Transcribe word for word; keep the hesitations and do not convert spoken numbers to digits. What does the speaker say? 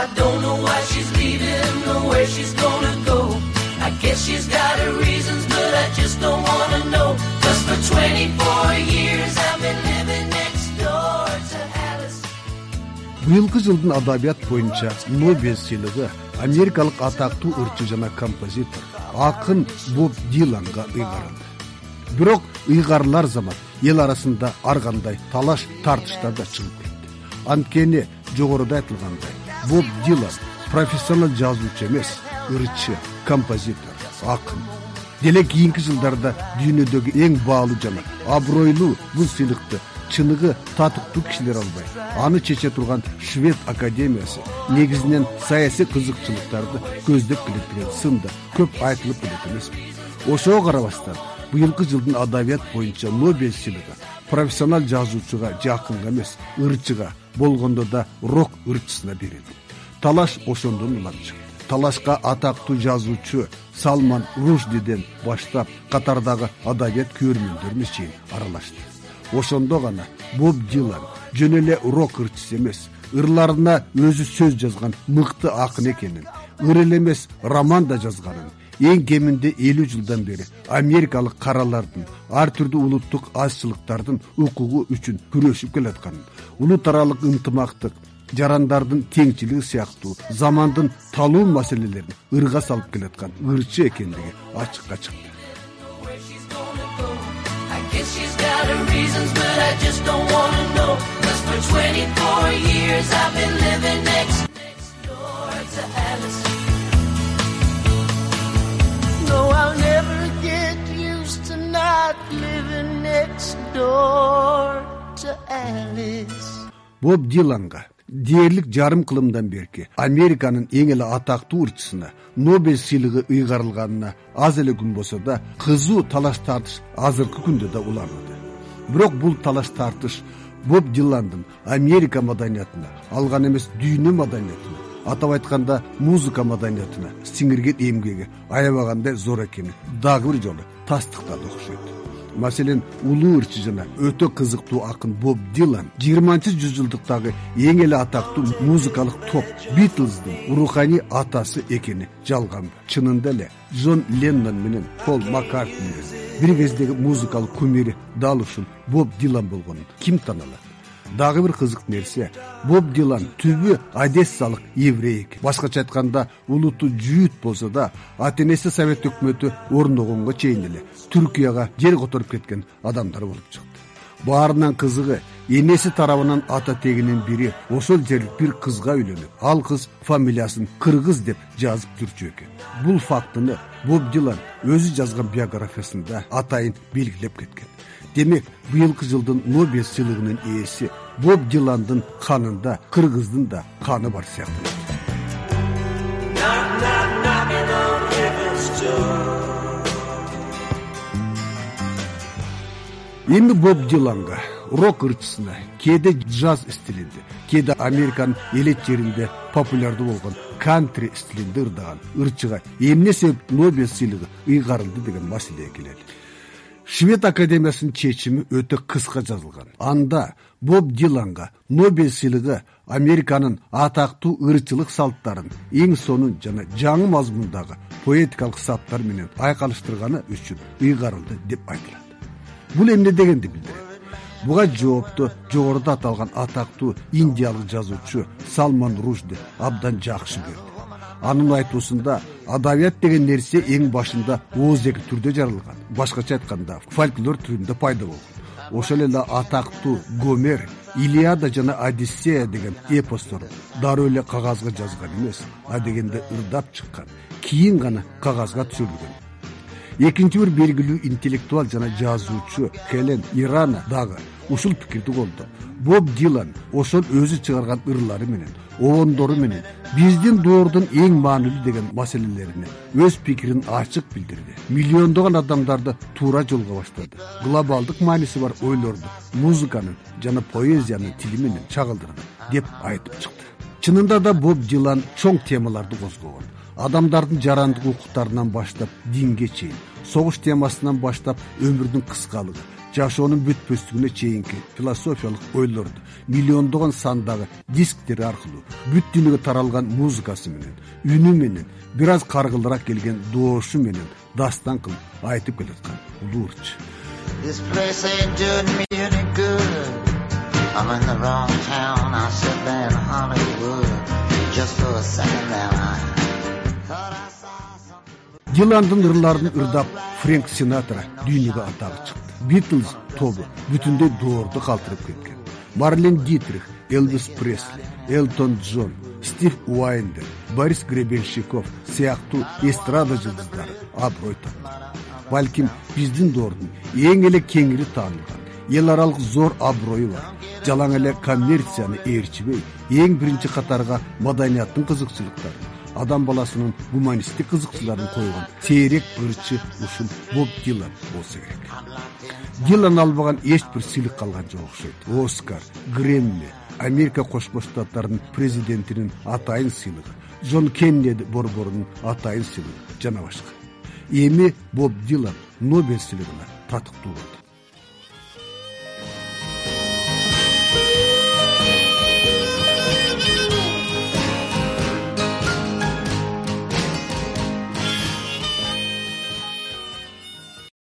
I don't know why she's leaving or where she's gonna go. I guess she's got her reasons, but I just don't wanna know. Cause for twenty-four years I've been living next door to Alice. Быйылкы жылдын адабият боюнча Нобель сыйлыгы америкалык атактуу ырчы жана композитор акын Боб Диланга ыйгарылды. Бирок ыйгарлар замат эл арасында ар кандай талаш тартыштар да чыгып кетти. Анткени жогоруда айтылгандай, Боб Дилан профессионал жазуучу эмес, ырчы, композитор, акын. Деле кийинки жылдарда дүйнөдөгү эң баалуу жана абройлуу бул сыйлыкты чыныгы татыктуу кишилер албай, аны чече турган Швед академиясы негизинен саясий кызыкчылыктарды көздөп келет деген сында көп айтылып келет эмеспи. Ошого карабастан быйылкы жылдын адабият боюнча Нобель сыйлыгы профессионал жазуучуга жакынга эмес, ырчыга, болгондо да рок ырчысына берилди. Талаш ошондон улам чыкты. Талашка атактуу жазуучу Салман Рушдиден баштап катардагы адабият көрүмүндөрүнө чейин аралашты. Ошондо гана Боб Дилан жөн эле рок ырчысы эмес, ырларына өзү сөз жазган мыкты акын экенин, ыр эле эмес роман да жазганын, эң кеминде элүү жылдан бери америкалык каралардын, ар түрдүү улуттук азчылыктардын укугу үчүн күрөшүп келатканын, улут аралык ынтымактык, жарандардын теңчилиги сыяктуу замандын талуу маселелерин ырга салып келаткан ырчы экендиги ачыкка чыкты. She's got her reasons, but I just don't wanna know. Cause for twenty-four years I've been living next, next door to Alice. No, I'll never get used to not living next door to Alice. Боб Диланга дээрлик жарым кылымдан берки Американын эң эле атактуу ырчысына Нобель сыйлыгы ыйгарылганына аз эле күн болсо да кызуу талаш тартыш азыркы күндө да уланды. Бирок бул талаш тартыш Боб Диландын Америка маданиятына, алган эмес дүйнө маданиятына, атап айтканда музыка маданиятына сиңирген эмгеги аябагандай зор экени дагы бир жолу тастыктады окшойт. Маселен, улуу ырчы жана өтө кызыктуу акын Боб Дилан жыйырманчы жүзжылдыктагы эң эле атактуу музыкалык топ Битлздын руханий атасы экени жалганбы. Чынында эле Джон Леннон менен Пол Маккартни бир кездеги музыкалык кумири дал ушул Боб Дилан болгонун ким таанылат? Дагы бир кызык нерсе, Боб Дилан түбү одессалык еврей. Башкача айтканда, улуту жүйүт болсо да, ата-энеси Совет өкмөтү орногонго чейин эле Түркияга жер которуп кеткен адамдар болуп чыкты. Баарынан кызыгы, энеси тарабынан ата тегинин бири ошол жерлик бир кызга үйлөнүп, ал кыз фамилиясын кыргыз деп жазып жүрчү экен. Бул фактыны Боб Дилан өзү жазган биографиясында атайын белгилеп кеткен. Демек, быйылкы жылдын Нобель сыйлыгынын ээси Боб Диландын канында кыргыздын да каны бар сыяктуу. Эми Боб Диланга, рок ырчысына, кээде джаз стилинде, кээде Американын элет жеринде популярдуу болгон кантри стилинде ырдаган ырчыга эмне себеп Нобель сыйлыгы ыйгарылды деген маселеге келели. Швед академиясынын чечими өтө кыска жазылган. Анда Боб Диланга Нобель сыйлыгы Американын атактуу ырчылык салттарын эң сонун жана жаңы мазмундагы поэтикалык саптар менен айкалыштырганы үчүн ыйгарылды деп айтылат. Бул эмне дегенди билдирет? Буга жоопту жогоруда аталган атактуу индиялык жазуучу Салман Рушди абдан жакшы көрдү. Анын айтуусунда адабият деген нерсе эң башында оозеки түрдө жаралган. Башкача айтканда, фольклор түрүндө пайда болгон. Ошол эле атактуу Гомер, Илиада жана Одиссея деген эпостор дароо эле кагазга жазган эмес, а дегенде ырдап чыккан, кийин гана кагазга түшүрүлгөн. Экинчи бир белгилүү интеллектуал жана жазуучу Хелен Ирана дагы ушул пикирди колдоп, Боб Дилан ошол өзү чыгарган ырлары менен, обондору менен биздин доордун эң маанилүү деген маселелерине өз пикирин ачык билдирди. Миллиондогон адамдарды туура жолго баштады. Глобалдык мааниси бар ойлорду музыканын жана поэзиянын тили менен чагылдырды деп айтып чыкты. Чынында да Боб Дилан чоң темаларды козгогон. Адамдардын жарандык укуктарынан баштап динге чейин, согуш темасынан баштап өмүрдүн кыскалыгы, жашоонун бүтпөстүгүнө чейинки философиялык ойлорду миллиондогон сандагы дисктер аркылуу бүт дүйнөгө таралган музыкасы менен, үнү менен, бир аз каргылдыраак келген доошу менен дастан кылып айтып келаткан улуу ырчы. This place ain't doing me any good. I'm in the wrong town. I sit there in Hollywood. Just for a second there I thought I saw something. Диландын ырларын ырдап Фрэнк Синатра дүйнөгө атагы чыкты. Битлз тобу бүтүндөй доорду калтырып кеткен. Марлен Дитрих, Элвис Пресли, Элтон Джон, Стив Уайндер, Борис Гребенщиков сыяктуу эстрада жылдыздары аброй тапты. Балким биздин доордун эң эле кеңири таанылган, эл аралык зор аброю бар, жалаң эле коммерцияны ээрчибей, эң биринчи катарга маданияттын кызыкчылыктары, адам баласынын гуманисттик кызыкчыларын койгон сейрек ырчы ушул Боб Дилан болсо керек. Дилан албаган эч бир сыйлык калган жок окшойт. Оскар, Грэмми, Америка Кошмо Штаттарынын президентинин атайын сыйлыгы, Джон Кеннеди борборунун атайын сыйлыгы жана башка. Эми Боб Дилан Нобель сыйлыгына татыктуу болду.